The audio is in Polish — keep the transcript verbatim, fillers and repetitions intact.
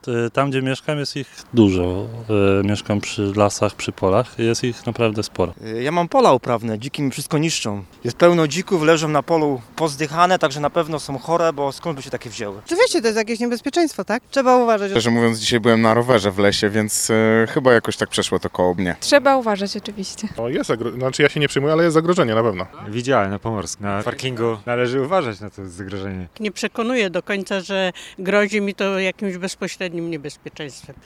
Y, Tam, gdzie mieszkam, jest ich dużo. Y, Mieszkam przy lasach, przy polach. Jest ich naprawdę sporo. Ja mam pola uprawne, dziki mi wszystko niszczą. Jest pełno dzików, leżą na polu pozdychane, także na pewno są chore, bo skąd by się takie wzięły? Oczywiście to jest jakieś niebezpieczeństwo, tak? Trzeba uważać. Szczerze mówiąc, dzisiaj byłem na rowerze w lesie, więc e, chyba jakoś tak przeszło to koło mnie. Trzeba uważać oczywiście. O, jest zagro... Znaczy ja się nie przejmuję, ale jest zagrożenie na pewno. Widziałem na Pomorskim. Na parkingu należy uważać na to zagrożenie. Nie przekonuję do końca, że grozi mi to jakimś bezpośrednim niebezpieczeństwem.